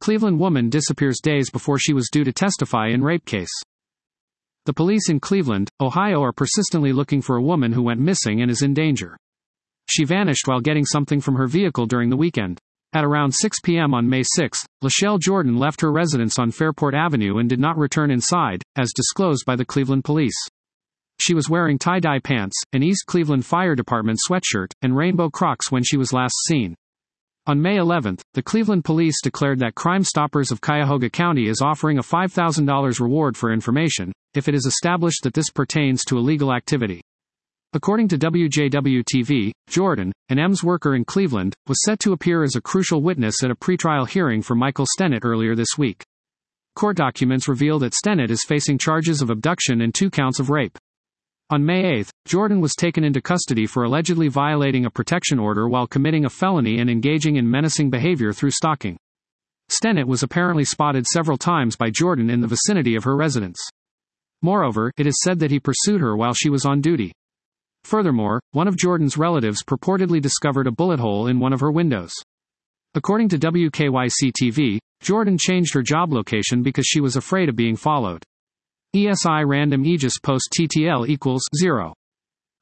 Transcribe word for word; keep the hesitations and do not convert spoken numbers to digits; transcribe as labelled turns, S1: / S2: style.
S1: Cleveland woman disappears days before she was due to testify in rape case. The police in Cleveland, Ohio are persistently looking for a woman who went missing and is in danger. She vanished while getting something from her vehicle during the weekend. At around six p.m. on May sixth, Lachelle Jordan left her residence on Fairport Avenue and did not return inside, as disclosed by the Cleveland police. She was wearing tie-dye pants, an East Cleveland Fire Department sweatshirt, and rainbow Crocs when she was last seen. On May eleventh, the Cleveland police declared that Crime Stoppers of Cuyahoga County is offering a five thousand dollars reward for information, if it is established that this pertains to illegal activity. According to W J W T V, Jordan, an E M S worker in Cleveland, was set to appear as a crucial witness at a pretrial hearing for Michael Stennett earlier this week. Court documents reveal that Stennett is facing charges of abduction and two counts of rape. On May eighth, Jordan was taken into custody for allegedly violating a protection order while committing a felony and engaging in menacing behavior through stalking. Stennett was apparently spotted several times by Jordan in the vicinity of her residence. Moreover, it is said that he pursued her while she was on duty. Furthermore, one of Jordan's relatives purportedly discovered a bullet hole in one of her windows. According to W K Y C T V, Jordan changed her job location because she was afraid of being followed. E S I Random Aegis Post T T L equals zero.